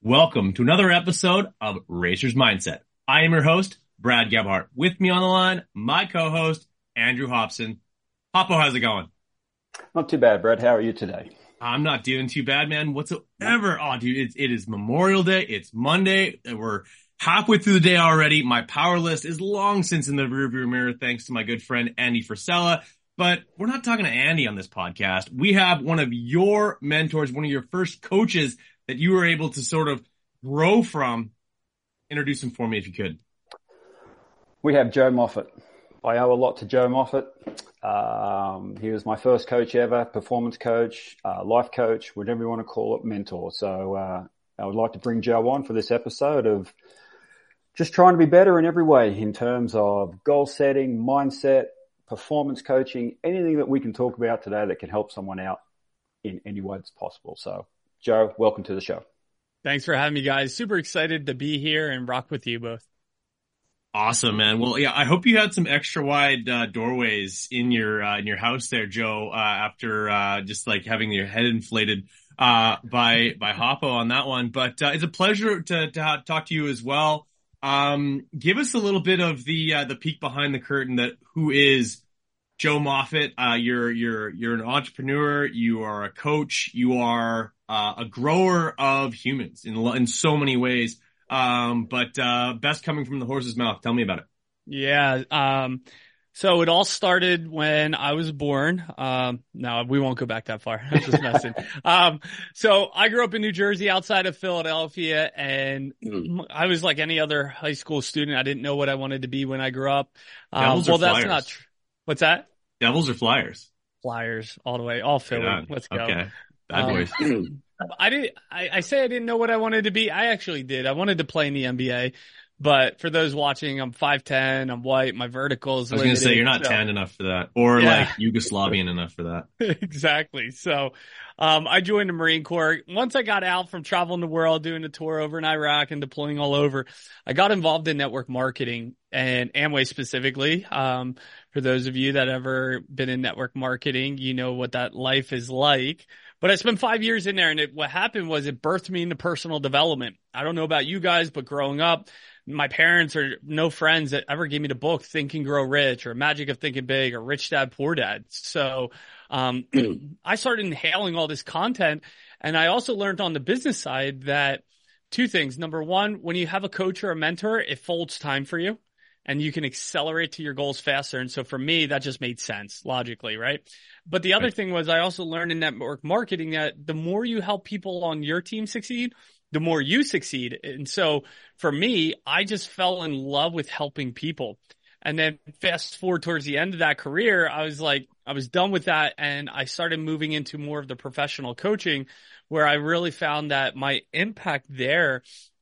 Welcome to another episode of Racer's Mindset. I am your host, Brad Gebhart. With me on the line, my co-host, Andrew Hobson. Hoppo, how's it going? Not too bad, Brad. How are you today? I'm not doing too bad, man, whatsoever. Oh, dude, it is Memorial Day. It's Monday. We're halfway through the day already. My power list is long since in the rearview mirror, thanks to my good friend, Andy Frisella. But we're not talking to Andy on this podcast. We have one of your mentors, one of your first coaches that you were able to sort of grow from. Introduce him for me if you could. We have Joe Moffat. I owe a lot to Joe Moffat. He was my first coach ever, performance coach, life coach, whatever you want to call it, mentor. So I would like to bring Joe on for this episode of just trying to be better in every way in terms of goal setting, mindset, performance coaching, anything that we can talk about today that can help someone out in any way that's possible. So Joe, welcome to the show. Thanks for having me, guys. Super excited to be here and rock with you both. Awesome, man. Well, yeah, I hope you had some extra wide doorways in your house there, Joe, after just like having your head inflated by Hoppo on that one. But it's a pleasure to talk to you as well. Give us a little bit of the peek behind the curtain that who is Joe Moffat. You're an entrepreneur, you are a coach, you are a grower of humans in so many ways. But best coming from the horse's mouth. Tell me about it. Yeah. So it all started when I was born. No, we won't go back that far. I'm just messing. So I grew up in New Jersey outside of Philadelphia, and I was like any other high school student. I didn't know what I wanted to be when I grew up. Devils or that's Flyers? not true. What's that? Devils or Flyers? Flyers all the way, all Philly. Yeah. Let's go. Okay. Bad boys. I say I didn't know what I wanted to be. I actually did. I wanted to play in the NBA, but for those watching, I'm 5'10", I'm white, my vertical is limited. I was going to say, you're not tan enough for that, or like Yugoslavian enough for that. Exactly. So, I joined the Marine Corps. Once I got out from traveling the world, doing a tour over in Iraq and deploying all over, I got involved in network marketing and Amway specifically. For those of you that ever been in network marketing, you know what that life is like. But I spent 5 years in there, and what happened was it birthed me into personal development. I don't know about you guys, but growing up, my parents or no friends that ever gave me the book Think and Grow Rich or Magic of Thinking Big or Rich Dad Poor Dad. So I started inhaling all this content, and I also learned on the business side that two things. Number one, when you have a coach or a mentor, it folds time for you, and you can accelerate to your goals faster. And so for me, that just made sense logically, right? But the other thing was I also learned in network marketing that the more you help people on your team succeed, the more you succeed. And so for me, I just fell in love with helping people. And then fast forward towards the end of that career, I was done with that. And I started moving into more of the professional coaching where I really found that my impact there,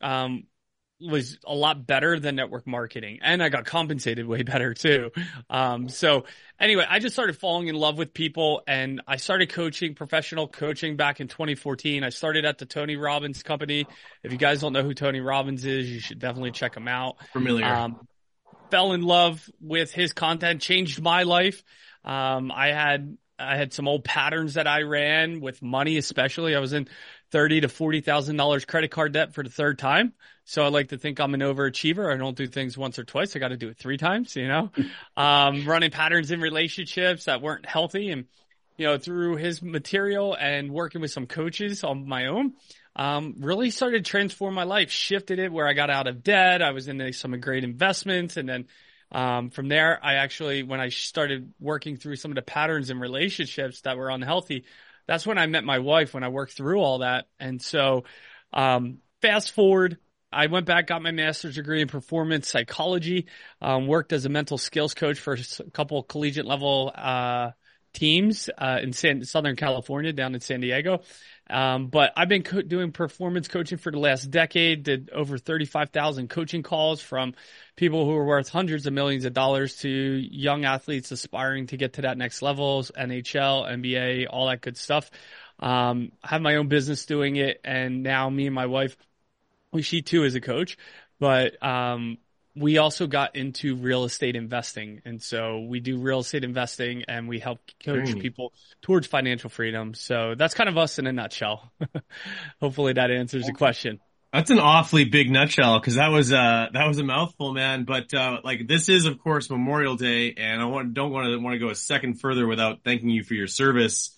was a lot better than network marketing, and I got compensated way better too. So anyway, I just started falling in love with people, and I started coaching, professional coaching back in 2014. I started at the Tony Robbins company. If you guys don't know who Tony Robbins is, you should definitely check him out. Familiar. Fell in love with his content, changed my life. I had some old patterns that I ran with money, especially. I was in $30,000 to $40,000 credit card debt for the third time. So I like to think I'm an overachiever. I don't do things once or twice. I got to do it 3 times, running patterns in relationships that weren't healthy. And, through his material and working with some coaches on my own, really started to transform my life, shifted it where I got out of debt. I was in some great investments. And then, from there, when I started working through some of the patterns in relationships that were unhealthy, that's when I met my wife, when I worked through all that. And so, fast forward, I went back, got my master's degree in performance psychology, worked as a mental skills coach for a couple of collegiate level, teams, in Southern California, down in San Diego. But I've been doing performance coaching for the last decade, did over 35,000 coaching calls from people who are worth hundreds of millions of dollars to young athletes aspiring to get to that next level, NHL, NBA, all that good stuff. I have my own business doing it. And now me and my wife, she too is a coach, but, we also got into real estate investing. And so we do real estate investing and we help coach people towards financial freedom. So that's kind of us in a nutshell. Hopefully that answers the question. That's an awfully big nutshell because that was a mouthful, man. But like this is of course Memorial Day, and don't want to go a second further without thanking you for your service.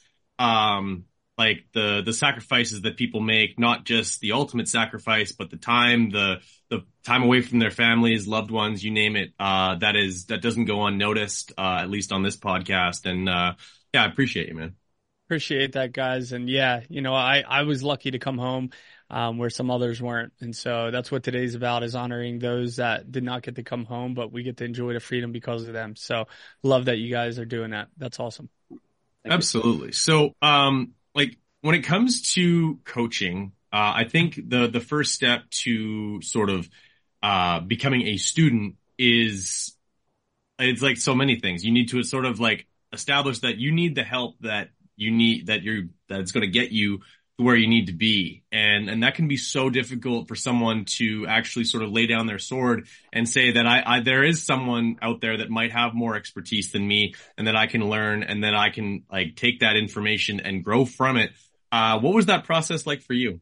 Like the sacrifices that people make, not just the ultimate sacrifice, but the time away from their families, loved ones, you name it. That doesn't go unnoticed, at least on this podcast. And yeah, I appreciate you, man. Appreciate that, guys. And yeah, I was lucky to come home where some others weren't. And so that's what today's about, is honoring those that did not get to come home, but we get to enjoy the freedom because of them. So love that you guys are doing that. That's awesome. Absolutely. So, like when it comes to coaching, I think the first step to sort of becoming a student is, it's like so many things. You need to sort of like establish that you need the help that you need, that's going to get you to where you need to be. And that can be so difficult for someone to actually sort of lay down their sword and say that there is someone out there that might have more expertise than me and that I can learn and that I can like take that information and grow from it. What was that process like for you?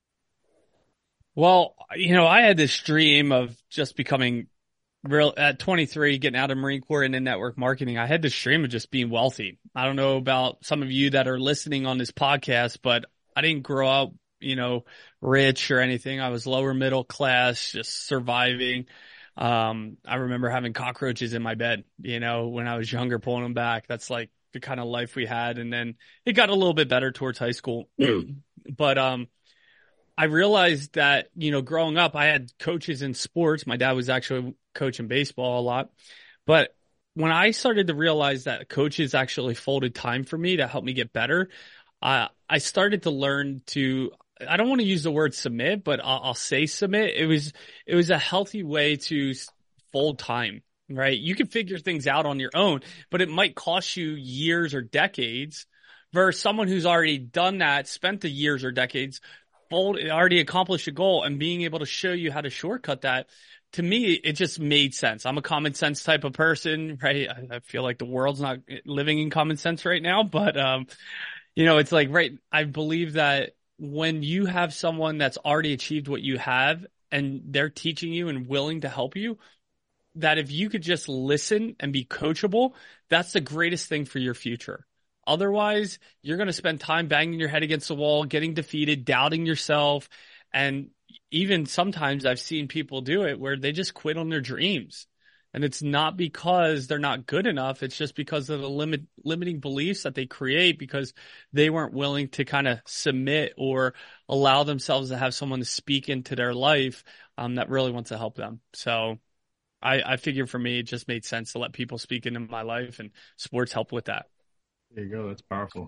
Well, I had this dream of just becoming real at 23, getting out of Marine Corps and in network marketing. I had this dream of just being wealthy. I don't know about some of you that are listening on this podcast, but I didn't grow up, rich or anything. I was lower middle class, just surviving. I remember having cockroaches in my bed, when I was younger, pulling them back. That's like the kind of life we had. And then it got a little bit better towards high school. But, I realized that, growing up, I had coaches in sports. My dad was actually coaching baseball a lot. But when I started to realize that coaches actually folded time for me to help me get better, I started to learn to, I don't want to use the word submit, but I'll say submit. It was a healthy way to fold time, right? You can figure things out on your own, but it might cost you years or decades versus someone who's already done that, spent the years or decades, already accomplished a goal, and being able to show you how to shortcut that. To me, it just made sense. I'm a common sense type of person, right? I feel like the world's not living in common sense right now, but, it's like, right. I believe that when you have someone that's already achieved what you have and they're teaching you and willing to help you, that if you could just listen and be coachable, that's the greatest thing for your future. Otherwise, you're going to spend time banging your head against the wall, getting defeated, doubting yourself. And even sometimes I've seen people do it where they just quit on their dreams. And it's not because they're not good enough. It's just because of the limiting beliefs that they create because they weren't willing to kind of submit or allow themselves to have someone to speak into their life that really wants to help them. So I figured for me, it just made sense to let people speak into my life, and sports help with that. There you go. That's powerful.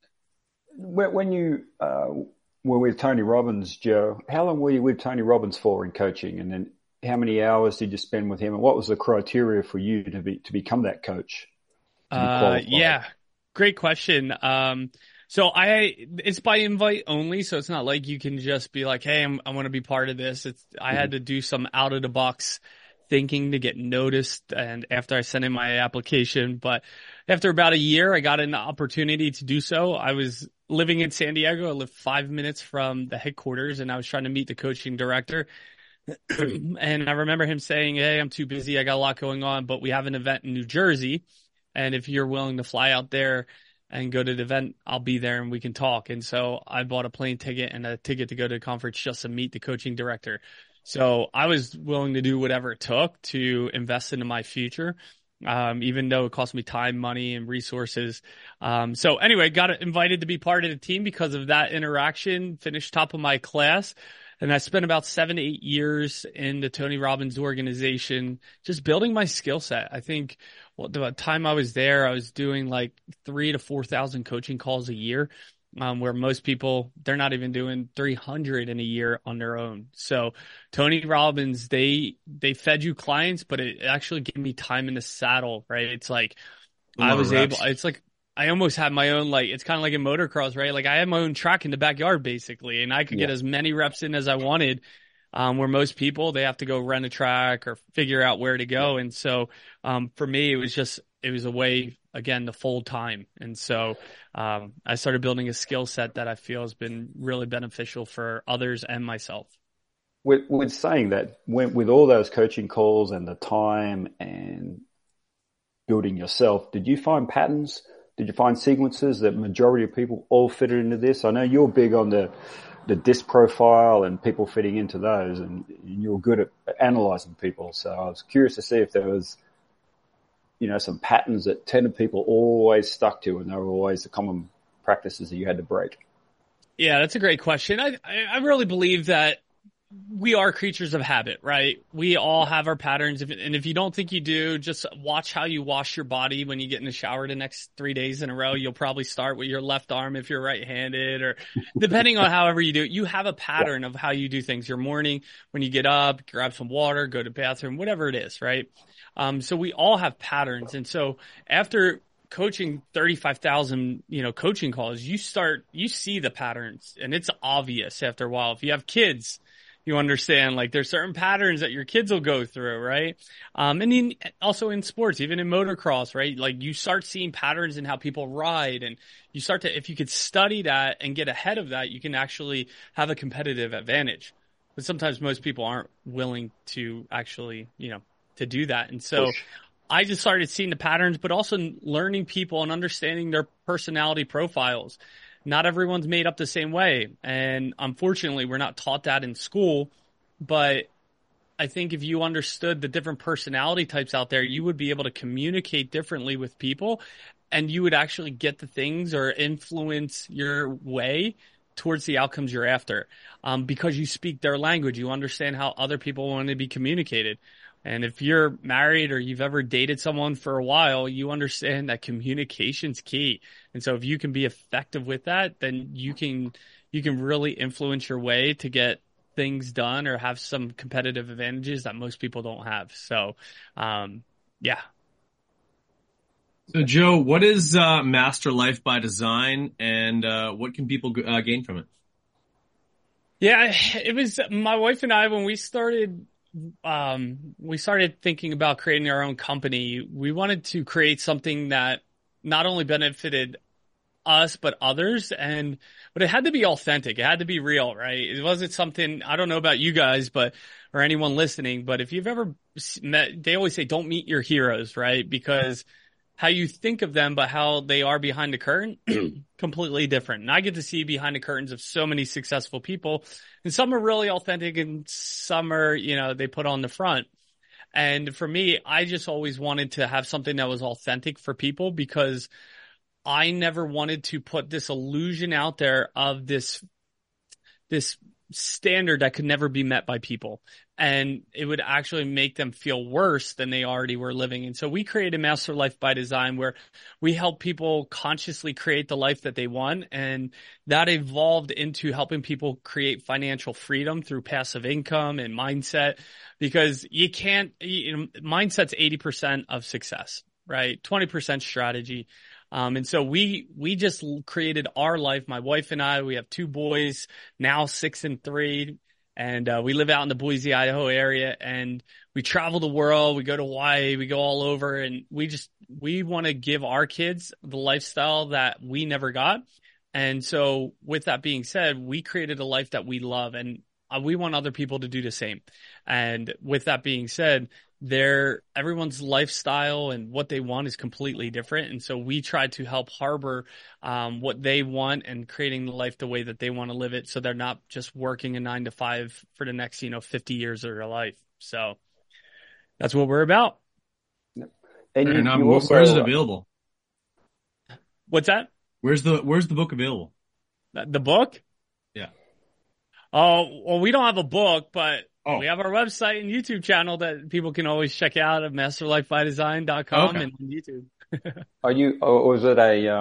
When you were with Tony Robbins, Joe, how long were you with Tony Robbins for in coaching? And then how many hours did you spend with him? And what was the criteria for you to become that coach? Yeah, great question. So it's by invite only. So it's not like you can just be like, hey, I want to be part of this. I had to do some out of the box thinking to get noticed. And after I sent in my application, but after about a year, I got an opportunity to do so. I was living in San Diego. I lived 5 minutes from the headquarters, and I was trying to meet the coaching director. And I remember him saying, hey, I'm too busy. I got a lot going on, but we have an event in New Jersey. And if you're willing to fly out there and go to the event, I'll be there and we can talk. And so I bought a plane ticket and a ticket to go to the conference just to meet the coaching director. So I was willing to do whatever it took to invest into my future, even though it cost me time, money, and resources. So anyway, got invited to be part of the team because of that interaction, finished top of my class. And I spent about 7 to 8 years in the Tony Robbins organization, just building my skill set. I think the time I was there, I was doing like 3,000 to 4,000 coaching calls a year. Where most people, they're not even doing 300 in a year on their own. So Tony Robbins, they fed you clients, but it actually gave me time in the saddle, right? It's like it's like I almost had my own, like, it's kind of like in motocross, right? Like I had my own track in the backyard basically, and I could get as many reps in as I wanted. Where most people, they have to go rent a track or figure out where to go. And so, for me, it was a way, again, to fold time. And so, I started building a skill set that I feel has been really beneficial for others and myself. with saying that, with all those coaching calls and the time and building yourself, did you find patterns? Did you find sequences that majority of people all fitted into this? I know you're big on the disc profile and people fitting into those, and you're good at analyzing people. So I was curious to see if there was, some patterns that 10 people always stuck to, and they were always the common practices that you had to break. Yeah, that's a great question. I really believe that we are creatures of habit, right? We all have our patterns. And if you don't think you do, just watch how you wash your body when you get in the shower the next 3 days in a row. You'll probably start with your left arm if you're right-handed, or depending on however you do it, you have a pattern of how you do things. Your morning, when you get up, grab some water, go to the bathroom, whatever it is, right? So we all have patterns. And so after coaching 35,000, coaching calls, you see the patterns, and it's obvious after a while. If you have kids, you understand, like, there's certain patterns that your kids will go through, right? And also in sports, even in motocross, right? Like, you start seeing patterns in how people ride, and you start to, if you could study that and get ahead of that, you can actually have a competitive advantage. But sometimes most people aren't willing to actually, to do that. And so I just started seeing the patterns, but also learning people and understanding their personality profiles. Not everyone's made up the same way. And unfortunately, we're not taught that in school. But I think if you understood the different personality types out there, you would be able to communicate differently with people, and you would actually get the things or influence your way towards the outcomes you're after. Because you speak their language, you understand how other people want to be communicated. And if you're married or you've ever dated someone for a while, you understand that communication's key. And so if you can be effective with that, then you can really influence your way to get things done or have some competitive advantages that most people don't have. So, yeah. So Joe, what is Master Life by Design, and what can people gain from it? Yeah, it was my wife and I, when we started thinking about creating our own company. We wanted to create something that not only benefited us, but others. But it had to be authentic. It had to be real, right? It wasn't something, I don't know about you guys, or anyone listening, but if you've ever met, they always say, don't meet your heroes, right? Because how you think of them, but how they are behind the curtain, completely different. And I get to see behind the curtains of so many successful people, and some are really authentic and some are, they put on the front. And for me, I just always wanted to have something that was authentic for people, because I never wanted to put this illusion out there of this standard that could never be met by people. And it would actually make them feel worse than they already were living. And so we created Master Life by Design, where we help people consciously create the life that they want. And that evolved into helping people create financial freedom through passive income and mindset, because mindset's 80% of success, right? 20% strategy. And so we just created our life. My wife and I, we have 2 boys, now 6 and 3. And, we live out in the Boise, Idaho area, and we travel the world. We go to Hawaii, we go all over, and we want to give our kids the lifestyle that we never got. And so with that being said, we created a life that we love, and we want other people to do the same. And with that being said, everyone's lifestyle and what they want is completely different. And so we try to help harbor what they want and creating the life the way that they want to live it, so they're not just working a 9-to-5 for the next 50 years of their life. So that's what we're about. And where's it available? What's that? Where's the book available? The book? Yeah. Oh, well, we don't have a book, but we have our website and YouTube channel that people can always check out at masterlifebydesign.com and on YouTube. Or is it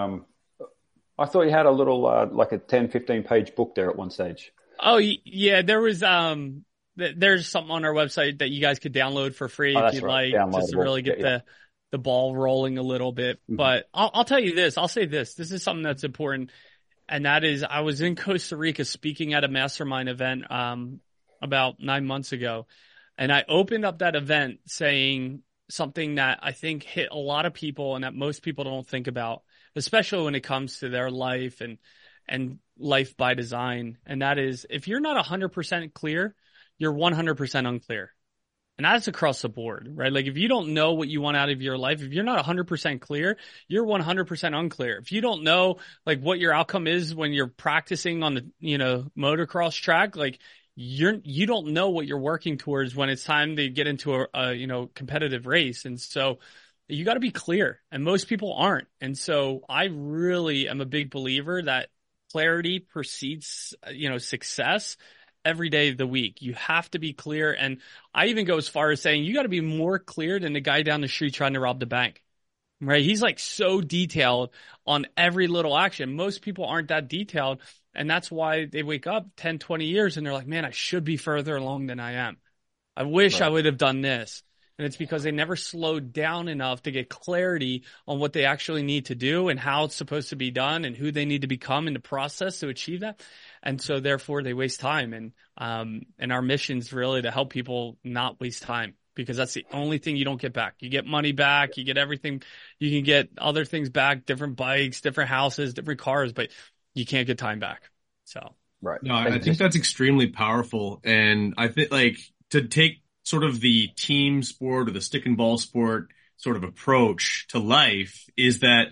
I thought you had a little, like a 10, 15 page book there at one stage. Oh, yeah, there was, there's something on our website that you guys could download for free if you'd like, just to really get the ball rolling a little bit. Mm-hmm. But I'll tell you this, I'll say this is something that's important. And that is, I was in Costa Rica speaking at a mastermind event, about 9 months ago. And I opened up that event saying something that I think hit a lot of people and that most people don't think about, especially when it comes to their life and life by design. And that is, if you're not 100% clear, you're 100% unclear. And that's across the board, right? Like if you don't know what you want out of your life, if you're not 100% clear, you're 100% unclear. If you don't know like what your outcome is when you're practicing on the, motocross track, like you don't know what you're working towards when it's time to get into a competitive race. And so you got to be clear, and most people aren't. And so I really am a big believer that clarity precedes, success every day of the week. You have to be clear. And I even go as far as saying you got to be more clear than the guy down the street trying to rob the bank, right? He's like so detailed on every little action. Most people aren't that detailed. And that's why they wake up 10, 20 years and they're like, man, I should be further along than I am. I wish I would have done this. And it's because they never slowed down enough to get clarity on what they actually need to do and how it's supposed to be done and who they need to become in the process to achieve that. And so therefore they waste time. And our mission's really to help people not waste time, because that's the only thing you don't get back. You get money back, you get everything, you can get other things back, different bikes, different houses, different cars, but you can't get time back. So. Right. No, I think that's extremely powerful. And I think like to take sort of the team sport or the stick and ball sport sort of approach to life is that,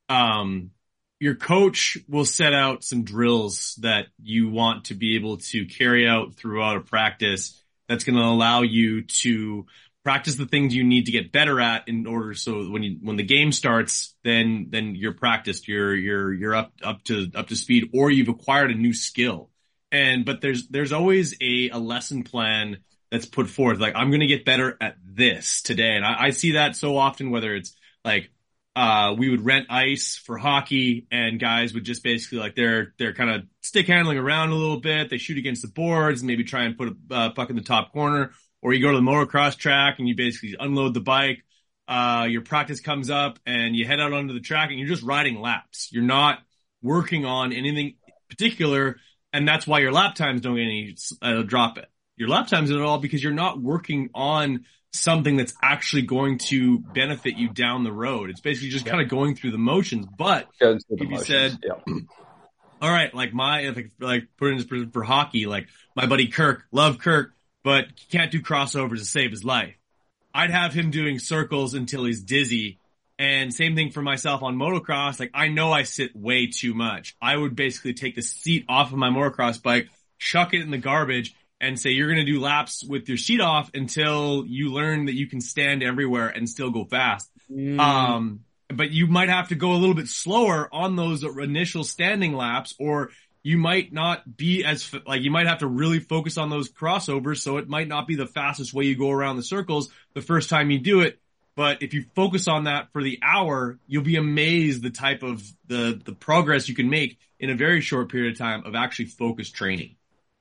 your coach will set out some drills that you want to be able to carry out throughout a practice. That's going to allow you to practice the things you need to get better at in order. So when the game starts, then you're practiced, you're up to speed, or you've acquired a new skill. But there's always a lesson plan that's put forth. Like, I'm going to get better at this today. And I see that so often, whether it's like, we would rent ice for hockey, and guys would just basically like they're kind of stick handling around a little bit. They shoot against the boards and maybe try and put a puck in the top corner. Or you go to the motocross track and you basically unload the bike. Your practice comes up and you head out onto the track and you're just riding laps. You're not working on anything particular, and that's why your lap times don't get any drop it. Your lap times at all because you're not working on something that's actually going to benefit you down the road. It's basically just kind of going through the motions. But if you said, all right, like put in for hockey, like my buddy Kirk, love Kirk, but he can't do crossovers to save his life. I'd have him doing circles until he's dizzy. And same thing for myself on motocross. Like, I know I sit way too much. I would basically take the seat off of my motocross bike, chuck it in the garbage, and say, you're going to do laps with your seat off until you learn that you can stand everywhere and still go fast. But you might have to go a little bit slower on those initial standing laps, or you might not be you might have to really focus on those crossovers. So it might not be the fastest way you go around the circles the first time you do it. But if you focus on that for the hour, you'll be amazed the type of the progress you can make in a very short period of time of actually focused training.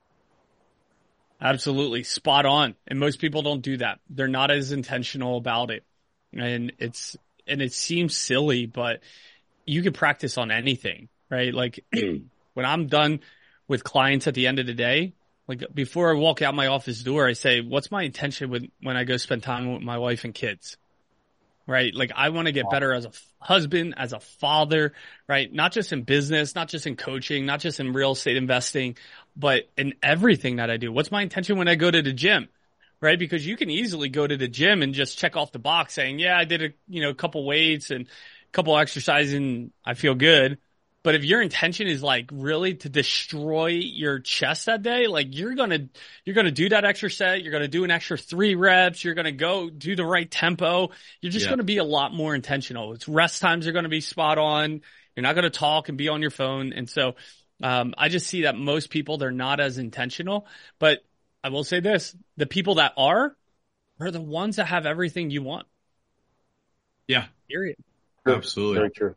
Absolutely. Spot on. And most people don't do that. They're not as intentional about it. And it seems silly, but you could practice on anything, right? Like when I'm done with clients at the end of the day, like before I walk out my office door, I say, what's my intention when I go spend time with my wife and kids? Right? Like, I want to get better as a husband, as a father, right? Not just in business, not just in coaching, not just in real estate investing, but in everything that I do. What's my intention when I go to the gym? Right? Because you can easily go to the gym and just check off the box saying, yeah, I did a couple weights and a couple exercises and I feel good. But if your intention is like really to destroy your chest that day, like you're going to do that extra set. You're going to do an extra 3 reps. You're going to go do the right tempo. You're just going to be a lot more intentional. It's rest times are going to be spot on. You're not going to talk and be on your phone. And so, I just see that most people, they're not as intentional, but I will say this, the people that are the ones that have everything you want. Yeah. Period. Absolutely. Very true.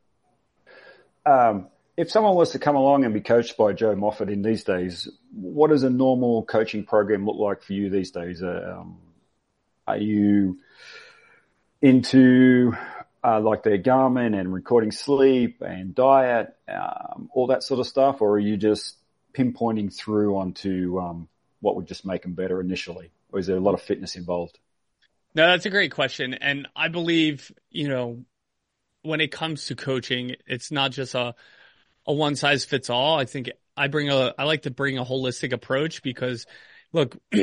If someone was to come along and be coached by Joe Moffat in these days, what does a normal coaching program look like for you these days? Are you into like their Garmin and recording sleep and diet, all that sort of stuff, or are you just pinpointing through onto what would just make them better initially, or is there a lot of fitness involved? No, that's a great question, and I believe when it comes to coaching, it's not just a one size fits all. I think I like to bring a holistic approach because look,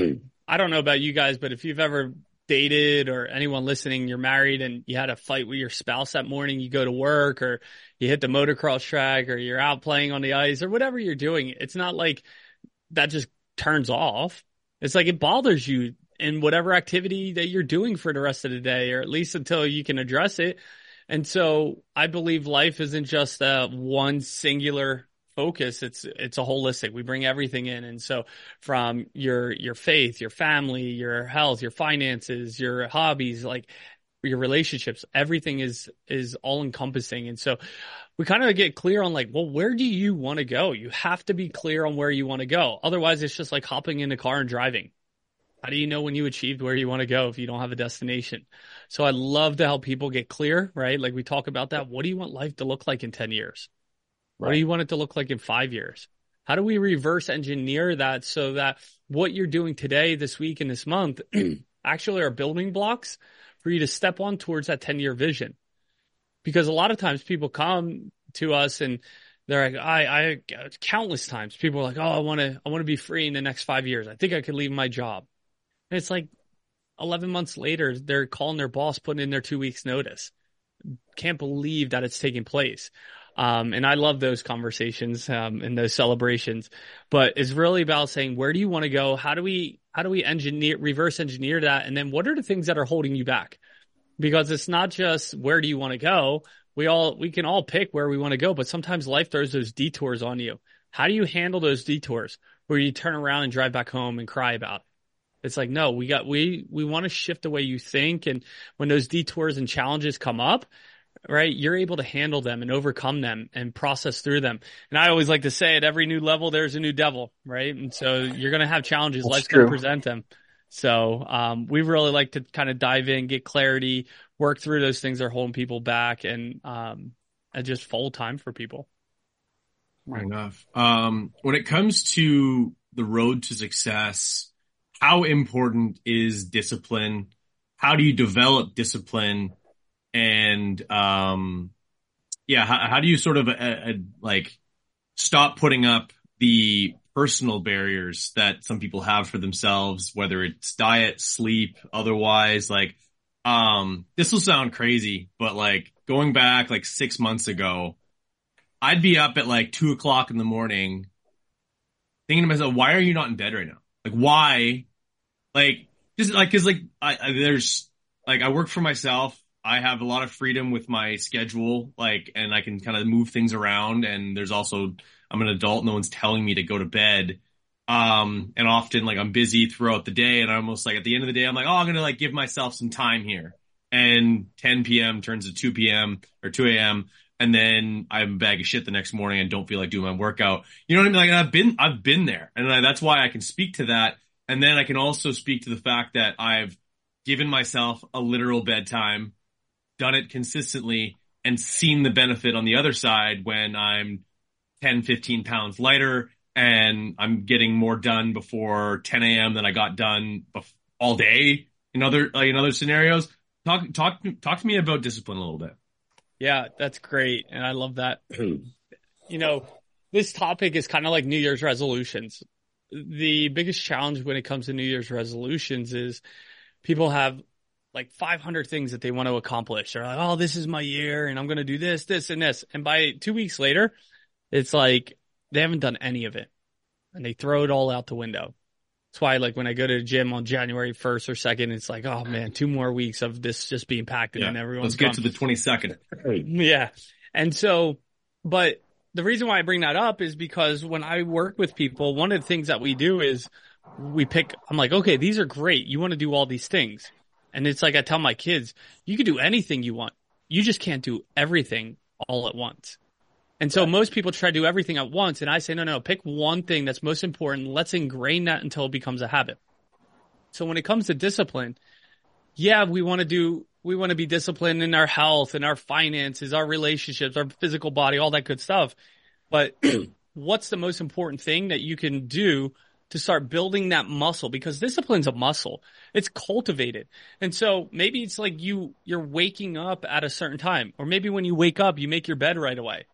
I don't know about you guys, but if you've ever dated or anyone listening, you're married and you had a fight with your spouse that morning, you go to work or you hit the motocross track or you're out playing on the ice or whatever you're doing. It's not like that just turns off. It's like it bothers you in whatever activity that you're doing for the rest of the day, or at least until you can address it. And so I believe life isn't just one singular focus. It's a holistic. We bring everything in. And so from your faith, your family, your health, your finances, your hobbies, like your relationships, everything is all encompassing. And so we kind of get clear on like, well, where do you want to go? You have to be clear on where you want to go. Otherwise, it's just like hopping in a car and driving. How do you know when you achieved where you want to go if you don't have a destination? So I love to help people get clear, right? Like we talk about that. What do you want life to look like in 10 years? Right. What do you want it to look like in 5 years? How do we reverse engineer that so that what you're doing today, this week, and this month actually are building blocks for you to step on towards that 10-year vision? Because a lot of times people come to us and they're like, I countless times people are like, oh, I want to be free in the next 5 years. I think I could leave my job. And it's like 11 months later, they're calling their boss, putting in their 2 weeks notice. Can't believe that it's taking place. And I love those conversations, and those celebrations, but it's really about saying, where do you want to go? How do we reverse engineer that? And then what are the things that are holding you back? Because it's not just where do you want to go? We can all pick where we want to go, but sometimes life throws those detours on you. How do you handle those detours where you turn around and drive back home and cry about it? It's like, no, we want to shift the way you think. And when those detours and challenges come up, right, you're able to handle them and overcome them and process through them. And I always like to say at every new level, there's a new devil, right? And so you're going to have challenges. Life's going to present them. So, we really like to kind of dive in, get clarity, work through those things that are holding people back, and just fold time for people. Right enough. When it comes to the road to success, how important is discipline? How do you develop discipline? And, how do you sort of, like stop putting up the personal barriers that some people have for themselves, whether it's diet, sleep, otherwise, like, this will sound crazy, but like going back like 6 months ago, I'd be up at like 2 o'clock in the morning thinking to myself, why are you not in bed right now? Like, why? Like, just like, cause like, I work for myself. I have a lot of freedom with my schedule, like, and I can kind of move things around. And there's also, I'm an adult. No one's telling me to go to bed. And often like I'm busy throughout the day, and I almost like at the end of the day, I'm like, oh, I'm going to like give myself some time here. And 10 p.m. turns to 2 p.m. or 2 a.m. And then I have a bag of shit the next morning and don't feel like doing my workout. You know what I mean? Like I've been there, and that's why I can speak to that. And then I can also speak to the fact that I've given myself a literal bedtime, done it consistently, and seen the benefit on the other side when I'm 10, 15 pounds lighter and I'm getting more done before 10 a.m. than I got done all day in other scenarios. Talk to me about discipline a little bit. Yeah, that's great. And I love that. You know, this topic is kind of like New Year's resolutions. The biggest challenge when it comes to New Year's resolutions is people have like 500 things that they want to accomplish. They're like, oh, this is my year and I'm going to do this, this, and this. And by 2 weeks later, it's like they haven't done any of it and they throw it all out the window. That's why, like, when I go to the gym on January 1st or 2nd, it's like, oh man, 2 more weeks of this just being packed in and everyone's Let's get to the 22nd. Yeah. And so, but the reason why I bring that up is because when I work with people, one of the things that we do is I'm like, okay, these are great. You want to do all these things. And it's like I tell my kids, you can do anything you want. You just can't do everything all at once. And so most people try to do everything at once. And I say, no, pick one thing that's most important. Let's ingrain that until it becomes a habit. So when it comes to discipline, yeah, we want to be disciplined in our health and our finances, our relationships, our physical body, all that good stuff. But what's the most important thing that you can do to start building that muscle? Because discipline's a muscle. It's cultivated. And so maybe it's like you're waking up at a certain time, or maybe when you wake up, you make your bed right away.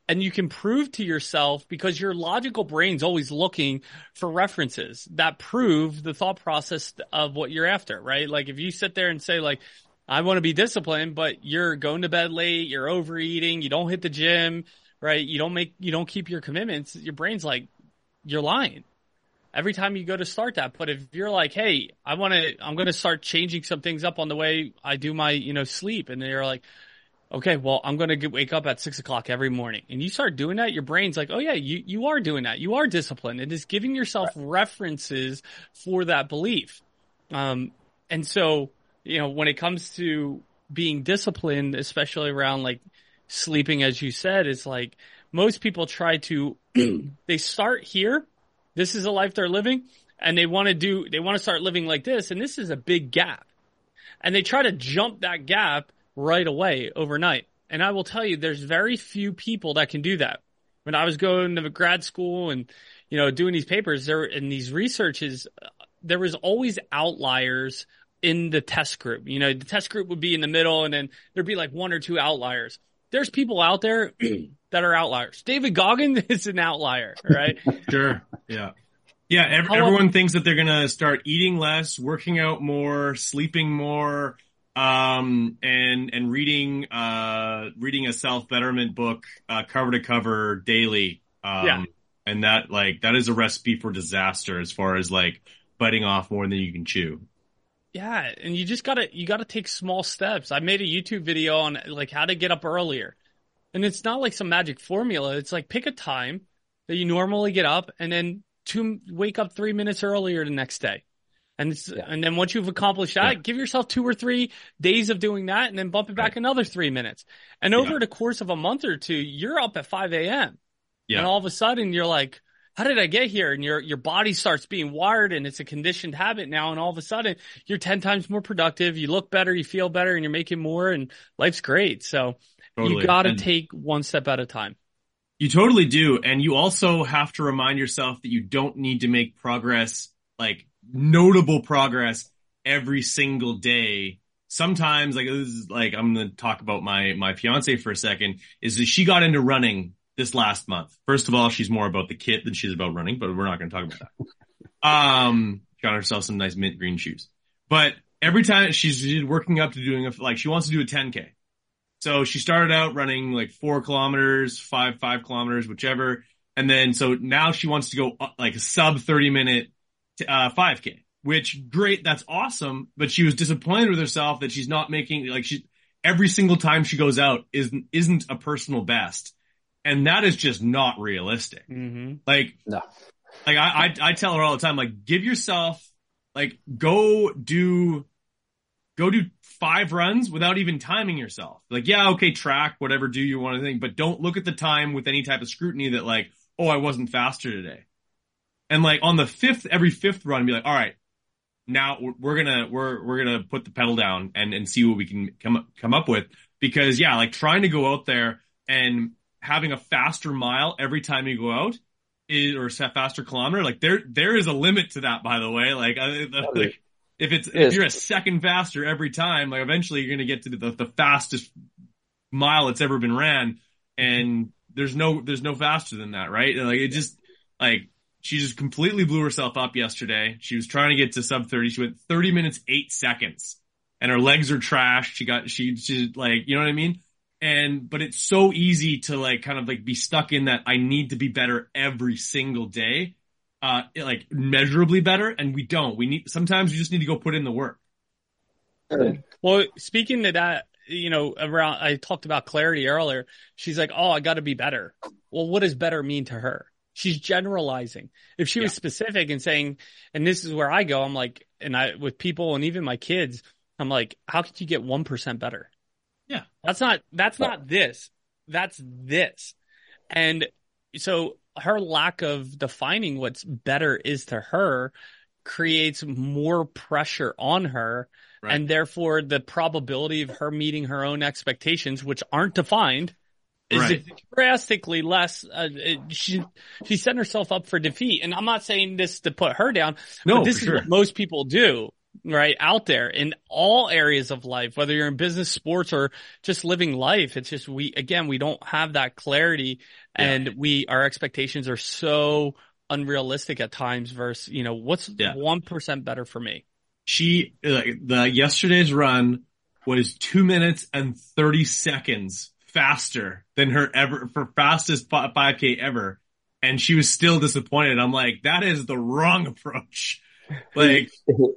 And you can prove to yourself, because your logical brain's always looking for references that prove the thought process of what you're after, right? Like if you sit there and say like, I want to be disciplined, but you're going to bed late, you're overeating, you don't hit the gym, right? You don't keep your commitments. Your brain's like, you're lying every time you go to start that. But if you're like, hey, I'm going to start changing some things up on the way I do my, sleep. And you're like, okay, well, I'm going to wake up at 6:00 every morning. And you start doing that, your brain's like, oh yeah, you are doing that. You are disciplined. It is giving yourself references for that belief. And so, when it comes to being disciplined, especially around like sleeping, as you said, it's like most people try to, they start here. This is a life they're living, and they want to start living like this. And this is a big gap, and they try to jump that gap right away overnight. And I will tell you, there's very few people that can do that. When I was going to grad school and, doing these papers in these researches, there was always outliers in the test group. The test group would be in the middle, and then there'd be like one or two outliers. There's people out there that are outliers. David Goggins is an outlier, right? Sure. Yeah. Yeah. Everyone thinks that they're going to start eating less, working out more, sleeping more, and reading a self-betterment book, cover to cover daily. And that is a recipe for disaster as far as like biting off more than you can chew. Yeah. And you gotta take small steps. I made a YouTube video on like how to get up earlier. And it's not like some magic formula. It's like pick a time that you normally get up and then wake up 3 minutes earlier the next day. And then once you've accomplished that, give yourself 2 or 3 days of doing that and then bump it back another 3 minutes. And over the course of a month or two, you're up at 5 a.m. Yeah. And all of a sudden you're like, how did I get here? And your body starts being wired and it's a conditioned habit now. And all of a sudden you're 10 times more productive. You look better, you feel better, and you're making more, and life's great. So you got to take one step at a time. You totally do. And you also have to remind yourself that you don't need to make progress, like notable progress, every single day. Sometimes, like this is like, I'm going to talk about my fiance for a second, is that she got into running this last month. First of all, she's more about the kit than she's about running, but we're not going to talk about that. Got herself some nice mint green shoes. But every time she's working up to doing she wants to do a 10K. So she started out running like 4 kilometers, 5 kilometers, whichever. And then, so now she wants to go like a sub 30-minute 5K, which great. That's awesome. But she was disappointed with herself that she's not making, every single time she goes out isn't a personal best. And that is just not realistic. Mm-hmm. No. I tell her all the time, like, give yourself, like, go do 5 runs without even timing yourself. Like, yeah, okay, track, whatever, do you want to think, but don't look at the time with any type of scrutiny that like, oh, I wasn't faster today. And like on the every fifth run, be like, all right, now we're gonna put the pedal down and see what we can come up with. Because yeah, like trying to go out there and having a faster mile every time you go out or a faster kilometer, like there is a limit to that, by the way. Like if you're a second faster every time, like eventually you're going to get to the fastest mile that's ever been ran. And there's no faster than that, right? And like it just like, she just completely blew herself up yesterday. She was trying to get to sub 30. She went 30 minutes, 8 seconds and her legs are trashed. She like, you know what I mean? But it's so easy to like kind of like be stuck in that I need to be better every single day. Like measurably better. And we don't, sometimes we just need to go put in the work. Well, speaking to that, I talked about clarity earlier. She's like, oh, I got to be better. Well, what does better mean to her? She's generalizing. If she was specific and saying, and this is where I go, I'm like, with people and even my kids, I'm like, how could you get 1% better? Yeah. That's not this. That's this. And so her lack of defining what's better is to her creates more pressure on her. Right. And therefore the probability of her meeting her own expectations, which aren't defined, is drastically less. She's setting herself up for defeat. And I'm not saying this to put her down, but this is what most people do. right, out there in all areas of life, whether you're in business, sports, or just living life. It's just, we don't have that clarity, and our expectations are so unrealistic at times versus, what's 1% better for me. The yesterday's run was 2 minutes and 30 seconds faster than her fastest 5K ever. And she was still disappointed. I'm like, that is the wrong approach. Like,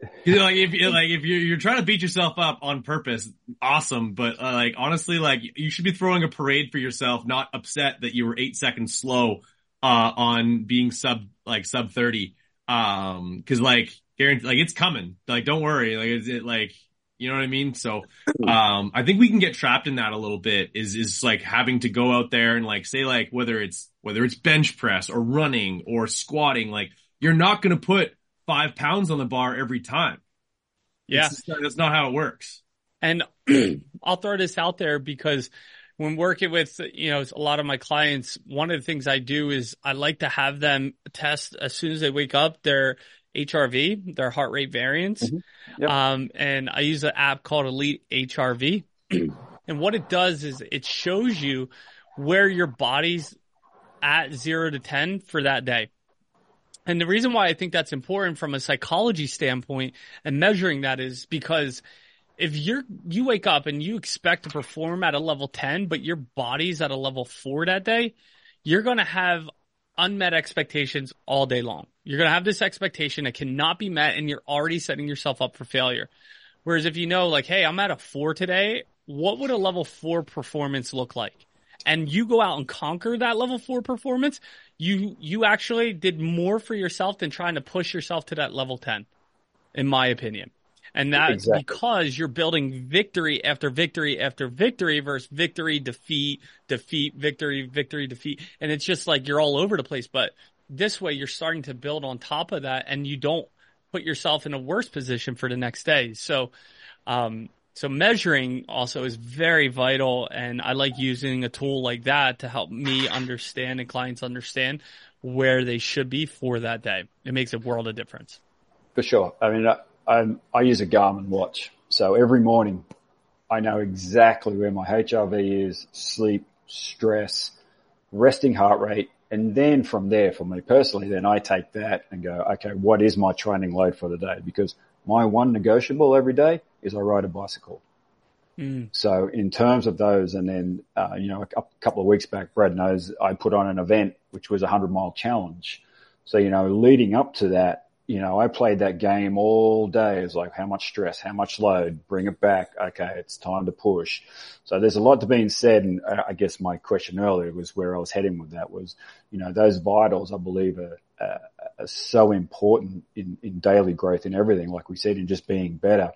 if you're trying to beat yourself up on purpose, awesome. But honestly, you should be throwing a parade for yourself, not upset that you were 8 seconds slow, on being sub 30. Cause guarantee, it's coming. Don't worry. You know what I mean? So, I think we can get trapped in that a little bit is having to go out there and say, whether it's bench press or running or squatting, you're not going to put 5 pounds on the bar every time. Yeah. That's not how it works. And I'll throw this out there because when working with, a lot of my clients, one of the things I do is I like to have them test as soon as they wake up their HRV, their heart rate variance. Mm-hmm. Yep. And I use an app called Elite HRV. And what it does is it shows you where your body's at 0 to 10 for that day. And the reason why I think that's important from a psychology standpoint and measuring that is because if you wake up and you expect to perform at a level 10, but your body's at a level 4 that day, you're going to have unmet expectations all day long. You're going to have this expectation that cannot be met, and you're already setting yourself up for failure. Whereas if you know, hey, I'm at a 4 today, what would a level 4 performance look like? And you go out and conquer that level 4 performance, you actually did more for yourself than trying to push yourself to that level 10, in my opinion. And that's because you're building victory after victory after victory versus victory, defeat, victory, defeat. And it's just you're all over the place. But this way you're starting to build on top of that, and you don't put yourself in a worse position for the next day. So measuring also is very vital. And I like using a tool like that to help me understand and clients understand where they should be for that day. It makes a world of difference. For sure. I mean, I use a Garmin watch. So every morning I know exactly where my HRV is, sleep, stress, resting heart rate. And then from there, for me personally, then I take that and go, okay, what is my training load for the day? Because my one negotiable every day is I ride a bicycle. So in terms of those, and then, a couple of weeks back, Brad knows I put on an event, which was a 100-mile challenge. So, leading up to that, I played that game all day. It's how much stress, how much load, bring it back. Okay, it's time to push. So there's a lot to being said. And I guess my question earlier was where I was heading with that was, those vitals, I believe are so important in daily growth and everything. Like we said, in just being better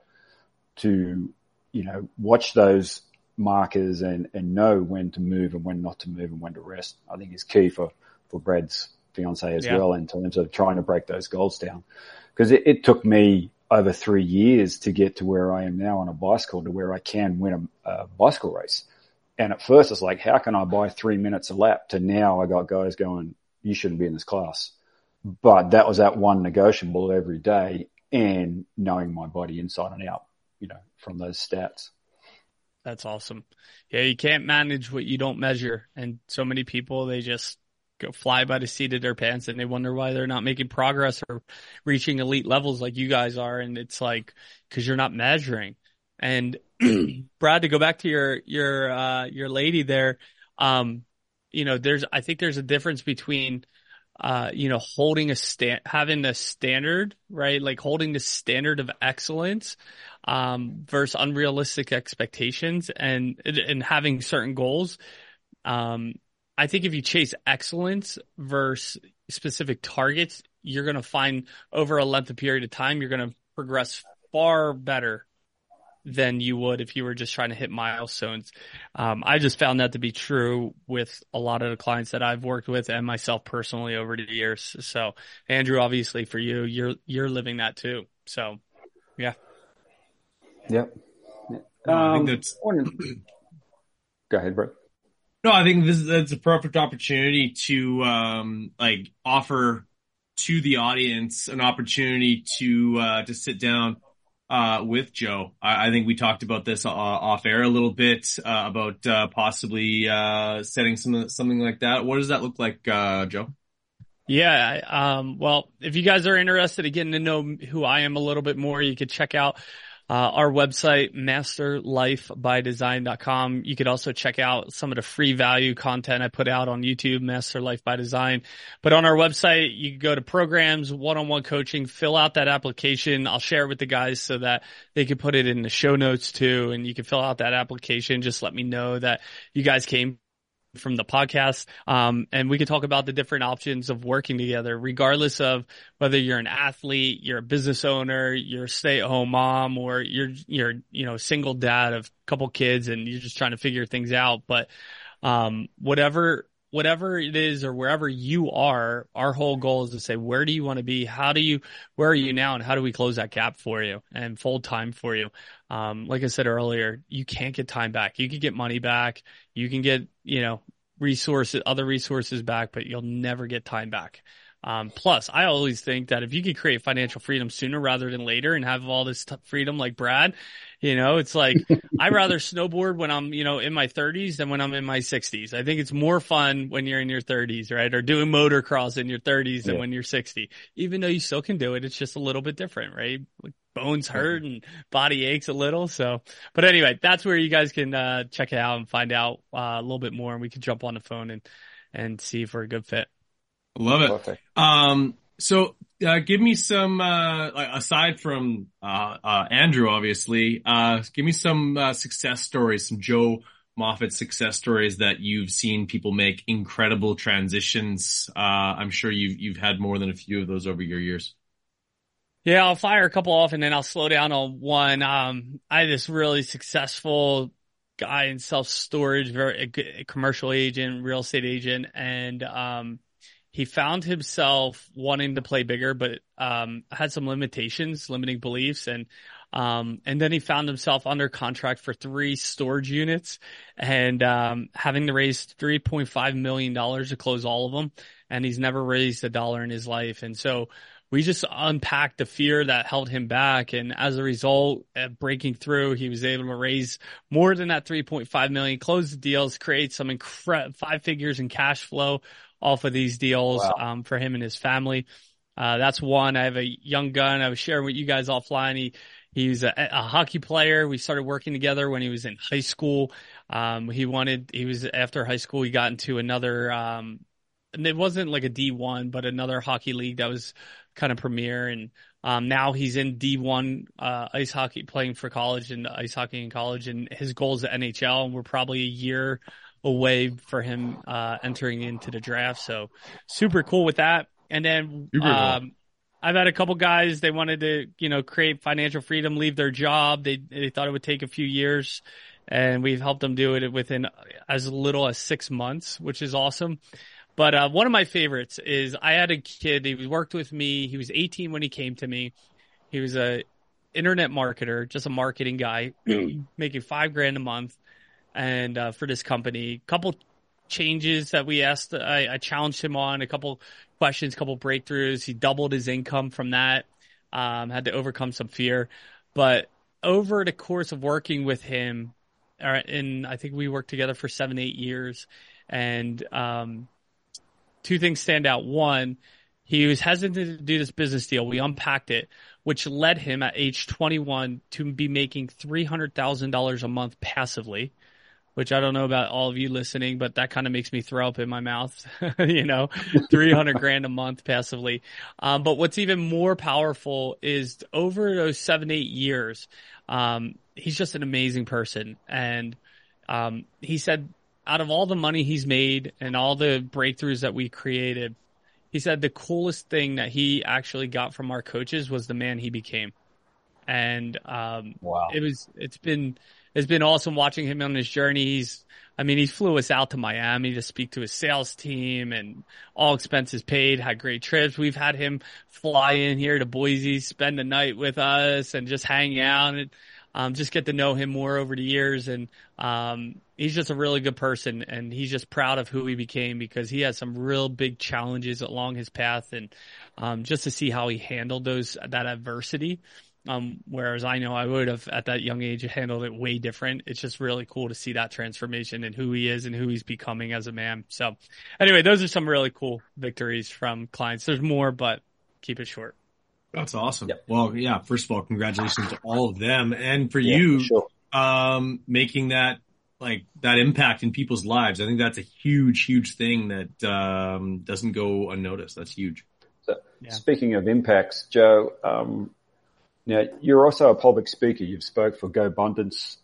to, watch those markers and know when to move and when not to move and when to rest, I think is key for Brad's fiance as well, in terms of trying to break those goals down. Because it took me over 3 years to get to where I am now on a bicycle, to where I can win a bicycle race. And at first it's how can I buy 3 minutes a lap, to now I got guys going, you shouldn't be in this class. But that was that one negotiable every day, and knowing my body inside and out, from those stats. That's awesome. Yeah. You can't manage what you don't measure. And so many people, they just go fly by the seat of their pants, and they wonder why they're not making progress or reaching elite levels like you guys are. And it's cause you're not measuring. And Brad, to go back to your lady there, I think there's a difference between, holding having a standard, right? Holding the standard of excellence, versus unrealistic expectations and having certain goals. I think if you chase excellence versus specific targets, you're going to find over a length of period of time, you're going to progress far better than you would if you were just trying to hit milestones. I just found that to be true with a lot of the clients that I've worked with and myself personally over the years. So Andrew, obviously for you, you're living that too. So yeah. Yep. I think that's, go ahead, Brett. No, I think that's a perfect opportunity to offer to the audience an opportunity to sit down with Joe. I think we talked about this off air a little bit about possibly setting something like that. What does that look like, Joe? Yeah. Well, if you guys are interested in getting to know who I am a little bit more, you could check out our website, masterlifebydesign.com. You could also check out some of the free value content I put out on YouTube, Master Life by Design. But on our website, you can go to programs, one-on-one coaching, fill out that application. I'll share it with the guys so that they can put it in the show notes too. And you can fill out that application. Just let me know that you guys came from the podcast. And we can talk about the different options of working together, regardless of whether you're an athlete, you're a business owner, you're a stay-at-home mom, or you're single dad of a couple kids and you're just trying to figure things out. But, whatever it is or wherever you are, our whole goal is to say, where do you want to be? Where are you now? And how do we close that gap for you and fold time for you? Like I said earlier, you can't get time back. You can get money back. You can get, other resources back, but you'll never get time back. Plus, I always think that if you could create financial freedom sooner rather than later and have all this freedom like Brad, it's like I'd rather snowboard when I'm, in my 30s than when I'm in my 60s. I think it's more fun when you're in your 30s, right? Or doing motocross in your 30s than when you're 60. Even though you still can do it, it's just a little bit different, right? Like bones hurt and body aches a little. So, but anyway, that's where you guys can check it out and find out a little bit more, and we can jump on the phone and see if we're a good fit. Love it. Perfect. So give me some, aside from, Andrew, obviously, give me some, success stories, some Joe Moffat success stories that you've seen people make incredible transitions. I'm sure you've had more than a few of those over your years. Yeah, I'll fire a couple off and then I'll slow down on one. I had this really successful guy in self-storage, a commercial agent, real estate agent, and, he found himself wanting to play bigger, but had some limiting beliefs, and then he found himself under contract for 3 storage units, and having to raise $3.5 million to close all of them, and he's never raised $1 in his life, and so we just unpacked the fear that held him back, and as a result, breaking through, he was able to raise more than that $3.5 million, close the deals, create some 5 figures in cash flow off of these deals. Wow. For him and his family. That's one. I have a young gun. I was sharing with you guys offline. He's a hockey player. We started working together when he was in high school. After high school, he got into another, and it wasn't like a D1, but another hockey league that was kind of premier. And now he's in D1 ice hockey, playing for college and ice hockey in college. And his goal is the NHL, and we're probably a year away for him entering into the draft. So super cool with that. And then I've had a couple guys, they wanted to, create financial freedom, leave their job. They thought it would take a few years, and we've helped them do it within as little as 6 months, which is awesome. But one of my favorites is I had a kid, he worked with me. He was 18 when he came to me. He was a internet marketer, just a marketing guy, making $5,000 a month. And for this company, couple changes that we asked, I challenged him on, a couple questions, couple breakthroughs. He doubled his income from that, had to overcome some fear. But over the course of working with him, and I think we worked together for 7-8 years, and 2 things stand out. One, he was hesitant to do this business deal. We unpacked it, which led him at age 21 to be making $300,000 a month passively, which I don't know about all of you listening, but that kind of makes me throw up in my mouth, $300,000 a month passively. But what's even more powerful is over those 7-8 years, he's just an amazing person. And, he said out of all the money he's made and all the breakthroughs that we created, he said the coolest thing that he actually got from our coaches was the man he became. And, wow. It's been awesome watching him on his journey. He flew us out to Miami to speak to his sales team, and all expenses paid, had great trips. We've had him fly in here to Boise, spend the night with us, and just hang out and just get to know him more over the years. And he's just a really good person, and he's just proud of who he became, because he has some real big challenges along his path, and just to see how he handled that adversity Whereas I know I would have at that young age handled it way different. It's just really cool to see that transformation and who he is and who he's becoming as a man. So anyway, those are some really cool victories from clients. There's more, but keep it short. That's awesome. Yep. Well, yeah, first of all, congratulations to all of them. And for Yeah, you, for sure. making that impact in people's lives. I think that's a huge, huge thing that, doesn't go unnoticed. That's huge. So, speaking of impacts, Joe, now you're also a public speaker. You've spoke for GoBundance,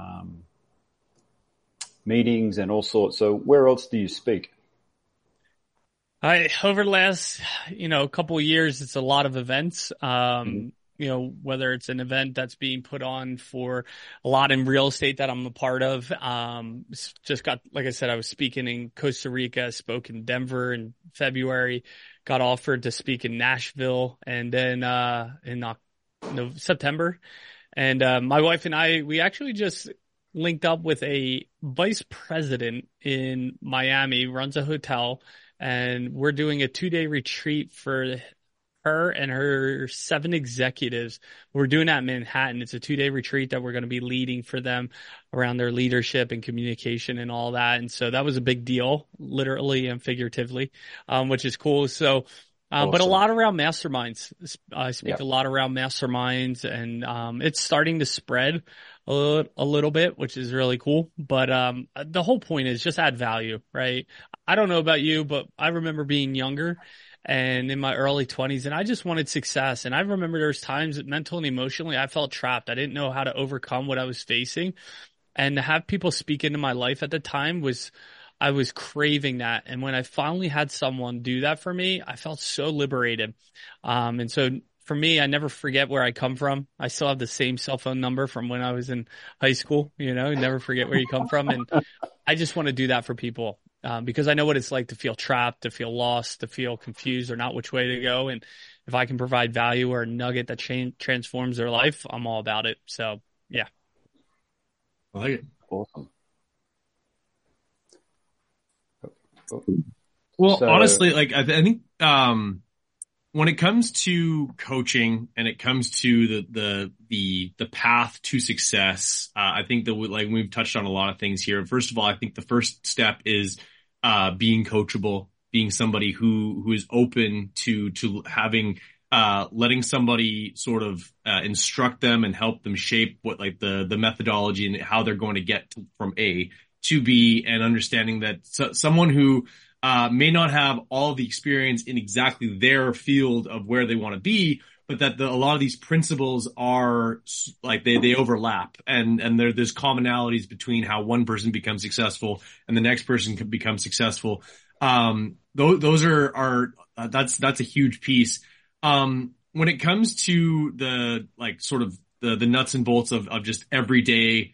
meetings and all sorts. So where else do you speak? Over the last, couple of years, it's a lot of events. Whether it's an event that's being put on for a lot in real estate that I'm a part of. Like I said, I was speaking in Costa Rica, spoke in Denver in February, got offered to speak in Nashville, and then, September. And, my wife and we actually just linked up with a vice president in Miami, runs a hotel, and we're doing a 2-day retreat for her and her 7 executives. We're doing that in Manhattan. It's a 2-day retreat that we're going to be leading for them around their leadership and communication and all that. And so that was a big deal, literally and figuratively, which is cool. So, Awesome. But a lot around masterminds. I speak a lot around masterminds, and it's starting to spread a little bit, which is really cool. But the whole point is just add value, right? I don't know about you, but I remember being younger and in my early 20s, and I just wanted success. And I remember there was times that mentally and emotionally I felt trapped. I didn't know how to overcome what I was facing. And to have people speak into my life at the time I was craving that. And when I finally had someone do that for me, I felt so liberated. And so for me, I never forget where I come from. I still have the same cell phone number from when I was in high school, never forget where you come from. And I just want to do that for people, because I know what it's like to feel trapped, to feel lost, to feel confused or not which way to go. And if I can provide value or a nugget that transforms their life, I'm all about it. So yeah. I like it. Awesome. Well, honestly, I think, when it comes to coaching and it comes to the path to success, I think that we've touched on a lot of things here. First of all, I think the first step is, being coachable, being somebody who is open to having, letting somebody sort of, instruct them and help them shape what the methodology and how they're going to get from A to B, and understanding that someone who, may not have all the experience in exactly their field of where they want to be, but that a lot of these principles are they overlap, and there's commonalities between how one person becomes successful and the next person can become successful. Those are that's a huge piece. When it comes to the sort of the nuts and bolts of just everyday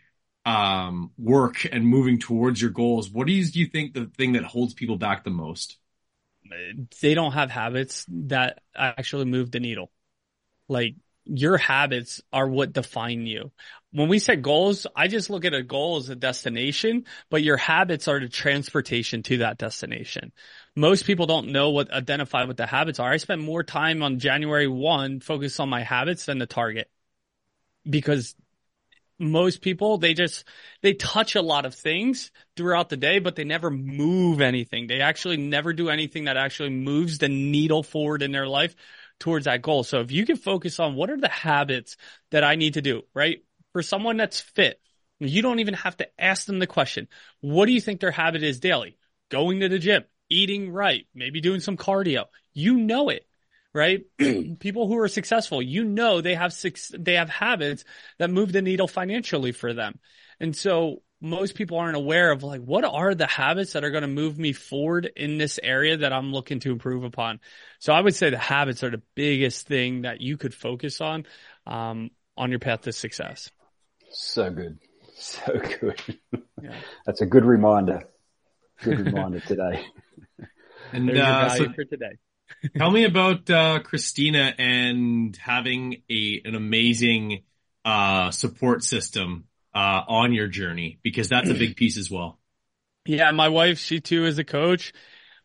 work and moving towards your goals, what do you think the thing that holds people back the most? They don't have habits that actually move the needle. Your habits are what define you. When we set goals, I just look at a goal as a destination, but your habits are the transportation to that destination. Most people don't identify what the habits are. I spent more time on January 1 focused on my habits than the target, because most people, they touch a lot of things throughout the day, but they never move anything. They actually never do anything that actually moves the needle forward in their life towards that goal. So if you can focus on what are the habits that I need to do, right? For someone that's fit, you don't even have to ask them the question. What do you think their habit is daily? Going to the gym, eating right, maybe doing some cardio. You know it. Right? People who are successful, they have habits that move the needle financially for them. And so most people aren't aware of what are the habits that are going to move me forward in this area that I'm looking to improve upon. So I would say the habits are the biggest thing that you could focus on your path to success. So good. So good. Yeah. That's a good reminder. Good reminder today. And there's your value for today. Tell me about Christina and having an amazing support system on your journey, because that's a big piece as well. Yeah, my wife, she too is a coach.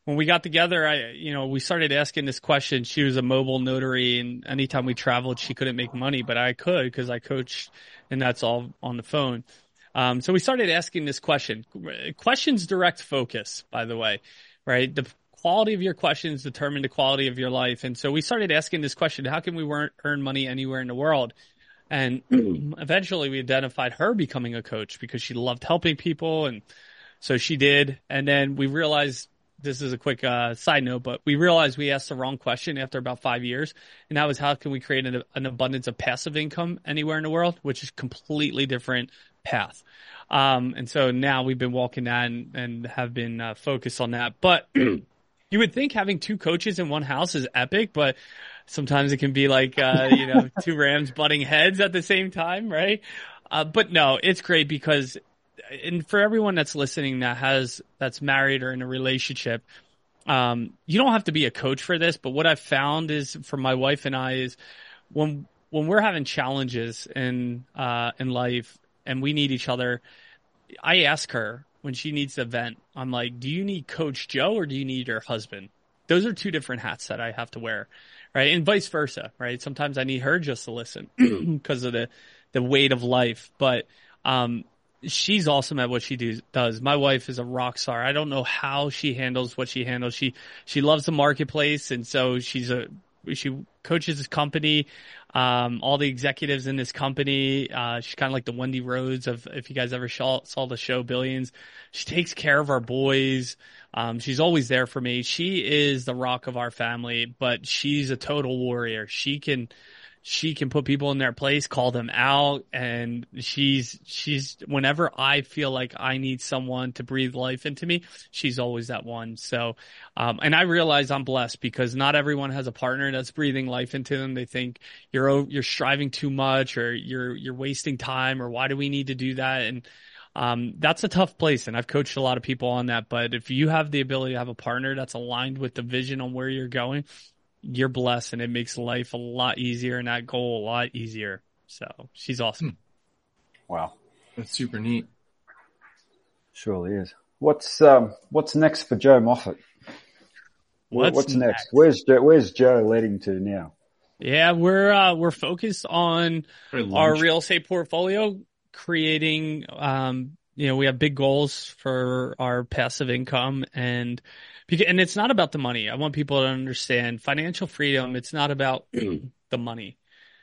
when we got together, we started asking this question. She was a mobile notary, and anytime we traveled, she couldn't make money, but I could because I coached, and that's all on the phone. So we started asking this question. Questions direct focus, by the way, right? The quality of your questions determine the quality of your life. And so we started asking this question: how can we earn money anywhere in the world? And eventually we identified her becoming a coach because she loved helping people. And so she did. And then we realized, this is a quick side note, but we realized we asked the wrong question after about 5 years. And that was, how can we create an abundance of passive income anywhere in the world, which is completely different path. And so now we've been walking that and have been focused on that. But you would think having two coaches in one house is epic, but sometimes it can be like, two rams butting heads at the same time, right? But no, it's great because, and for everyone that's listening that's married or in a relationship, you don't have to be a coach for this, but what I've found is, for my wife and I, is when we're having challenges in life and we need each other, I ask her when she needs to vent, I'm like, do you need Coach Joe or do you need your husband? Those are two different hats that I have to wear, right? And vice versa, right? Sometimes I need her just to listen because of the weight of life. But she's awesome at what she does. My wife is a rock star. I don't know how she handles what she handles. She loves the marketplace, and so she coaches this company, all the executives in this company. She's kind of like the Wendy Rhodes of, if you guys ever saw the show Billions. She takes care of our boys. She's always there for me. She is the rock of our family, but she's a total warrior. She can put people in their place, call them out, and she's whenever I feel like I need someone to breathe life into me, she's always that one. So, and I realize I'm blessed because not everyone has a partner that's breathing life into them. They think you're striving too much, or you're wasting time, or why do we need to do that? And that's a tough place, and I've coached a lot of people on that. But if you have the ability to have a partner that's aligned with the vision on where you're going, you're blessed, and it makes life a lot easier and that goal a lot easier. So she's awesome. Wow. That's super neat. Surely is. What's next for Joe Moffett? What's next? Where's Joe leading to now? Yeah, we're focused on our real estate portfolio, creating, we have big goals for our passive income, and it's not about the money. I want people to understand financial freedom. It's not about the money.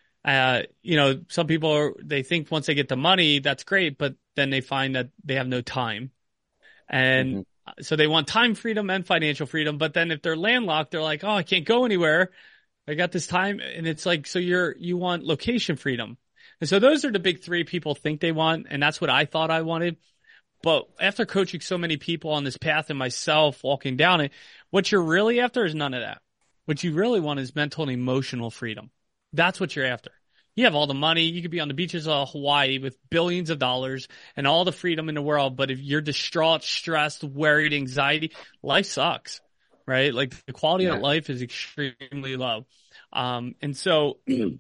Some people they think once they get the money, that's great, but then they find that they have no time. And so they want time freedom and financial freedom. But then if they're landlocked, they're like, oh, I can't go anywhere. I got this time. And it's like, so you want location freedom. And so those are the big three people think they want. And that's what I thought I wanted. But after coaching so many people on this path and myself walking down it, what you're really after is none of that. What you really want is mental and emotional freedom. That's what you're after. You have all the money. You could be on the beaches of Hawaii with billions of dollars and all the freedom in the world. But if you're distraught, stressed, worried, anxiety, life sucks, right? Like the quality of life is extremely low. And so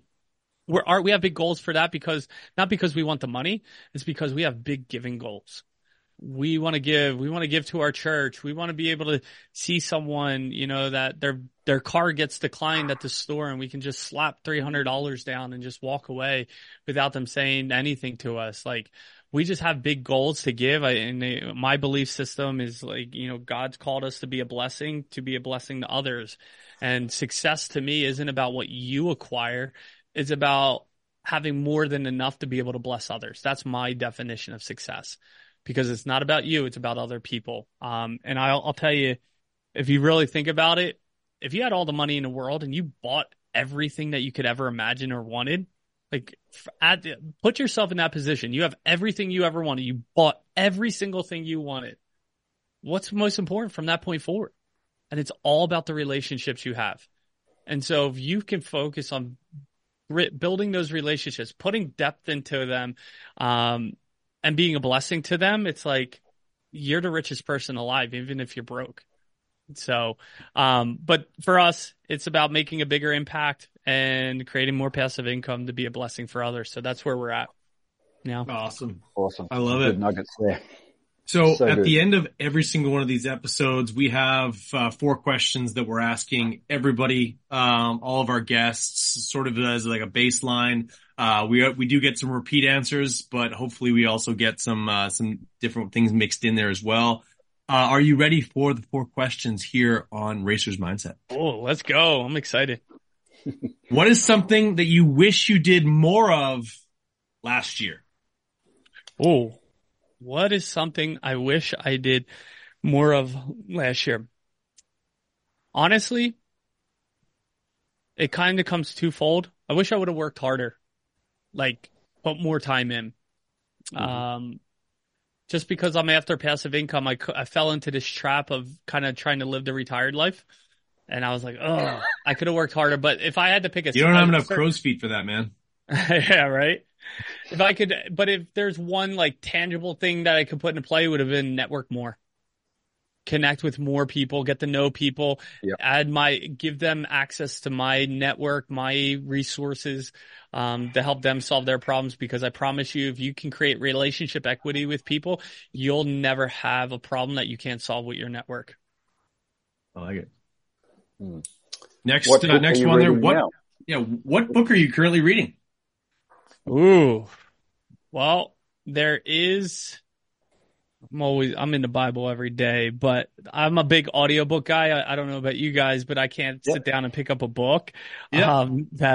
we have big goals for that not because we want the money. It's because we have big giving goals. We want to give to our church. We want to be able to see someone, that their car gets declined at the store and we can just slap $300 down and just walk away without them saying anything to us. Like, we just have big goals to give. My belief system is like, God's called us to be a blessing to others. And success to me isn't about what you acquire. It's about having more than enough to be able to bless others. That's my definition of success. Because it's not about you, it's about other people. And I'll tell you, if you really think about it, if you had all the money in the world and you bought everything that you could ever imagine or wanted, like put yourself in that position. You have everything you ever wanted. You bought every single thing you wanted. What's most important from that point forward? And it's all about the relationships you have. And so if you can focus on building those relationships, putting depth into them, and being a blessing to them, it's like you're the richest person alive, even if you're broke. So, but for us, it's about making a bigger impact and creating more passive income to be a blessing for others. So that's where we're at now. Awesome. Awesome. I love Good it. nuggets there. So So at good. the end of every single one of these episodes, we have 4 questions that we're asking everybody, all of our guests, sort of as like a baseline. We do get some repeat answers, but hopefully we also get some different things mixed in there as well. Are you ready for the 4 questions here on Racer's Mindset? Oh, let's go. I'm excited. What is something that you wish you did more of last year? Oh, what is something I wish I did more of last year? Honestly, it kind of comes twofold. I wish I would have worked harder, like put more time in. Just because I'm after passive income, I fell into this trap of kind of trying to live the retired life. And I was like, oh, I could have worked harder. But if I had to pick You don't have enough crow's feet for that, man. yeah, right. If there's one like tangible thing that I could put into play, it would have been network more, connect with more people, get to know people, give them access to my network, my resources, to help them solve their problems. Because I promise you, if you can create relationship equity with people, you'll never have a problem that you can't solve with your network. I like it. What book Next are you one there. reading now? What book are you currently reading? Ooh, well, I'm in the Bible every day, but I'm a big audiobook guy. I don't know about you guys, but I can't sit down and pick up a book. Yeah.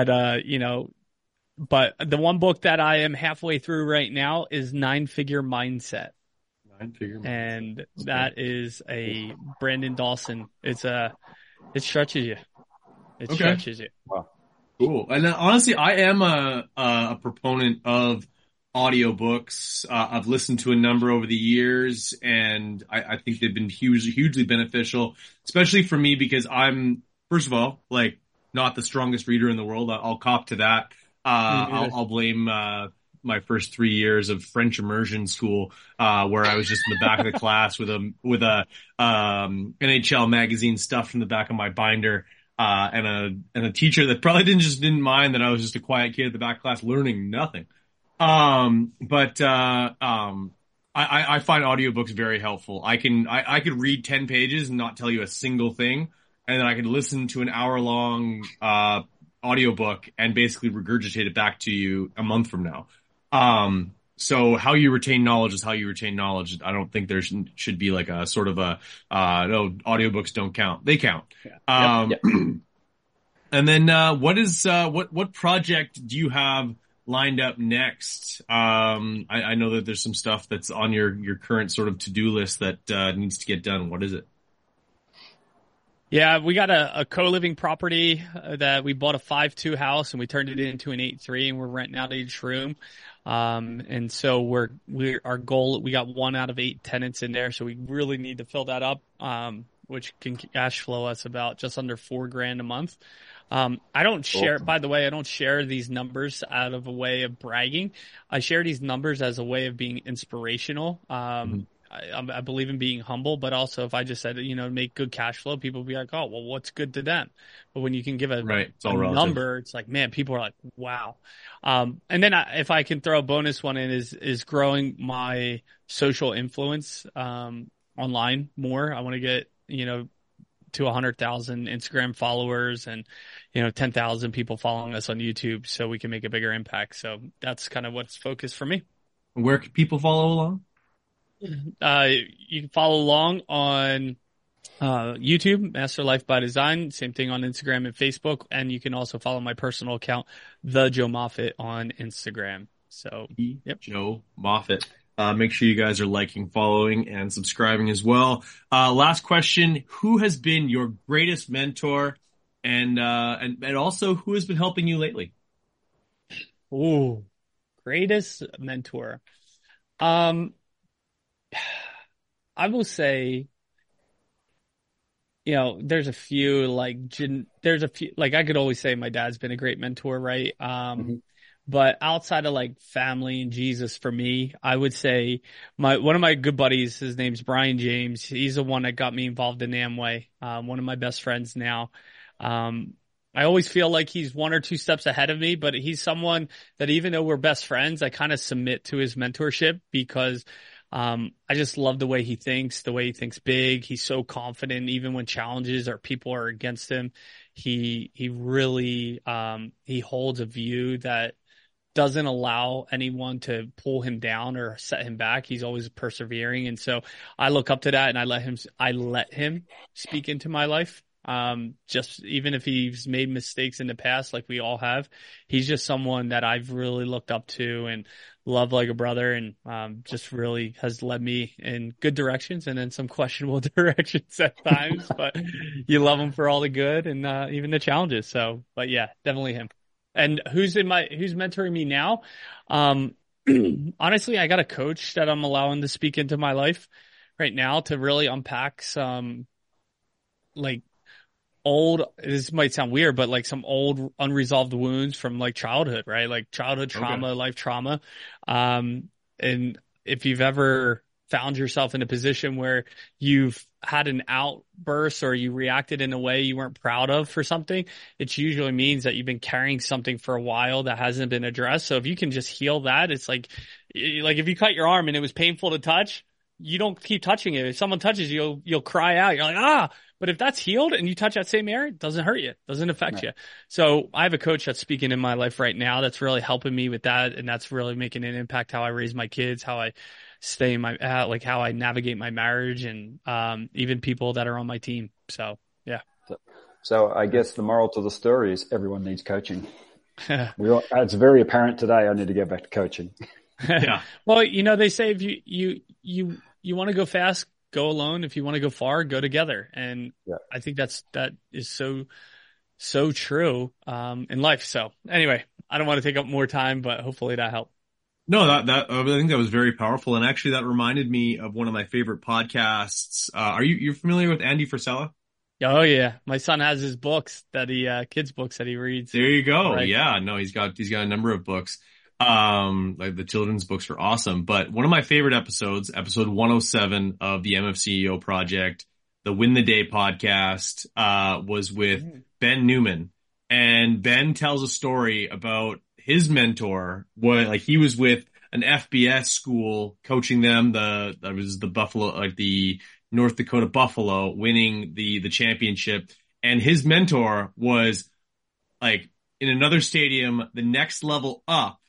But the one book that I am halfway through right now is Nine Figure Mindset. And that is a Brandon Dawson. It stretches you. It stretches you. Wow. Cool. And honestly, I am a proponent of audiobooks. I've listened to a number over the years, and I think they've been hugely beneficial, especially for me because I'm, first of all, like not the strongest reader in the world. I'll cop to that. I'll blame my first 3 years of French immersion school, where I was just in the back of the class with a NHL magazine stuffed in the back of my binder. And a teacher that probably didn't mind that I was just a quiet kid at the back of class learning nothing. I find audiobooks very helpful. I could read 10 pages and not tell you a single thing. And then I could listen to an hour-long, audiobook and basically regurgitate it back to you a month from now. So how you retain knowledge is how you retain knowledge. I don't think there should be like a sort of no, audiobooks don't count. They count. Yeah. And then, what project do you have lined up next? I know that there's some stuff that's on your current sort of to-do list that, needs to get done. What is it? Yeah, we got a co-living property that we bought a 5.2 house and we turned it into an 8.3 and we're renting out each room. And so our goal, we got 1 out of 8 tenants in there. So we really need to fill that up, which can cash flow us about just under $4,000 a month. I don't share, by the way, I don't share these numbers out of a way of bragging. I share these numbers as a way of being inspirational. I believe in being humble, but also if I just said, make good cash flow, people would be like, oh, well, what's good to them? But when you can give a number, it's like, man, people are like, wow. And then if I can throw a bonus one in is growing my social influence, online more. I want to get, to 100,000 Instagram followers and, 10,000 people following us on YouTube so we can make a bigger impact. So that's kind of what's focused for me. Where can people follow along? You can follow along on YouTube, Master Life by Design. Same thing on Instagram and Facebook, and you can also follow my personal account, The Joe Moffett, on Instagram. So, yep. Joe Moffett. Make sure you guys are liking, following, and subscribing as well. Last question: who has been your greatest mentor, and also who has been helping you lately? Ooh, greatest mentor. I will say, there's a few like I could always say my dad's been a great mentor, right? But outside of like family and Jesus for me, I would say one of my good buddies, his name's Brian James. He's the one that got me involved in Amway. One of my best friends now. I always feel like he's 1 or 2 steps ahead of me, but he's someone that even though we're best friends, I kind of submit to his mentorship because I just love the way he thinks big. He's so confident, even when challenges or people are against him. He really, he holds a view that doesn't allow anyone to pull him down or set him back. He's always persevering. And so I look up to that, and I let him speak into my life. Just even if he's made mistakes in the past, like we all have, he's just someone that I've really looked up to and love like a brother, and just really has led me in good directions and then some questionable directions at times, but you love him for all the good and even the challenges. So, but yeah, definitely him. And who's mentoring me now? Honestly, I got a coach that I'm allowing to speak into my life right now to really unpack some like this might sound weird, but like some old unresolved wounds from like childhood, right? Like childhood trauma, life trauma. And if you've ever found yourself in a position where you've had an outburst or you reacted in a way you weren't proud of for something, it usually means that you've been carrying something for a while that hasn't been addressed. So if you can just heal that, it's like if you cut your arm and it was painful to touch, you don't keep touching it. If someone touches you, you'll cry out. You're like, ah. But if that's healed and you touch that same area, it doesn't hurt you. It doesn't affect you. So I have a coach that's speaking in my life right now that's really helping me with that. And that's really making an impact how I raise my kids, how I stay in my, like how I navigate my marriage, and even people that are on my team. So, yeah. So I guess the moral to the story is everyone needs coaching. It's very apparent today. I need to get back to coaching. Yeah. Well, they say if you want to go fast, go alone. If you want to go far, go together. And I think that is so true, in life. So anyway, I don't want to take up more time, but hopefully that helped. No, I think that was very powerful. And actually that reminded me of one of my favorite podcasts. You're familiar with Andy Frisella? Oh yeah. My son has his books kids books that he reads. There you go. Right. Yeah. No, he's got a number of books. Like the children's books are awesome, but one of my favorite episodes, episode 107 of the MFCEO project, the Win the Day podcast, was with Ben Newman. And Ben tells a story about his mentor. He was with an FBS school coaching them. That was the Buffalo, like the North Dakota Buffalo, winning the championship. And his mentor was like in another stadium, the next level up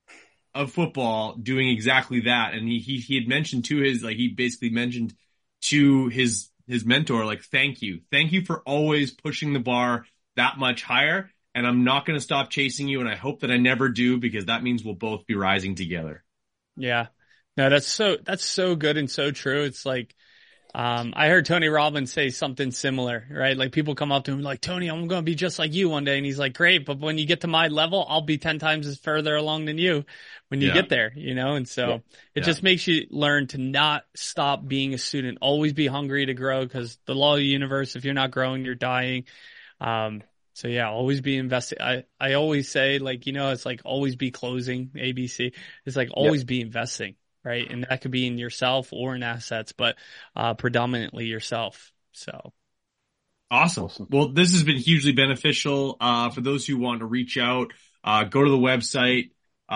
of football, doing exactly that. And he had mentioned he basically mentioned to his mentor, like, thank you for always pushing the bar that much higher. And I'm not going to stop chasing you. And I hope that I never do, because that means we'll both be rising together. Yeah. No, that's so good and so true. It's like, I heard Tony Robbins say something similar, right? Like people come up to him like, Tony, I'm going to be just like you one day. And he's like, great. But when you get to my level, I'll be 10 times as further along than you when you get there, And so it just makes you learn to not stop being a student, always be hungry to grow, because the law of the universe, if you're not growing, you're dying. So yeah, always be invested. I always say, like, it's like always be closing, ABC. It's like always be investing. Right. And that could be in yourself or in assets, but predominantly yourself. So. Awesome. Well, this has been hugely beneficial. For those who want to reach out, go to the website,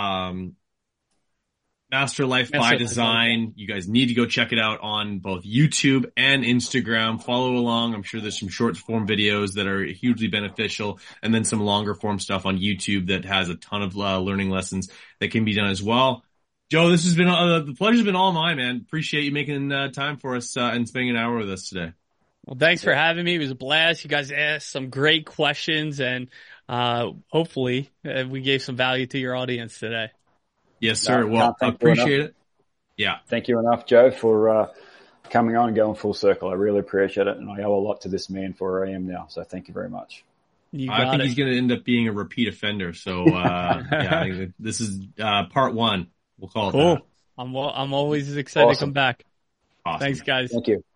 Master Life by Design. You guys need to go check it out on both YouTube and Instagram. Follow along. I'm sure there's some short form videos that are hugely beneficial, and then some longer form stuff on YouTube that has a ton of learning lessons that can be done as well. Joe, this has been the pleasure's been all mine, man. Appreciate you making time for us and spending an hour with us today. Well, thanks for having me. It was a blast. You guys asked some great questions, and hopefully we gave some value to your audience today. Yes, sir. Well, I appreciate it. Yeah. Thank you enough, Joe, for coming on and going full circle. I really appreciate it, and I owe a lot to this man for where I am now. So thank you very much. I think he's going to end up being a repeat offender. So I think this is part one. We'll call it that. I'm always excited to come back. Awesome. Thanks, guys. Thank you.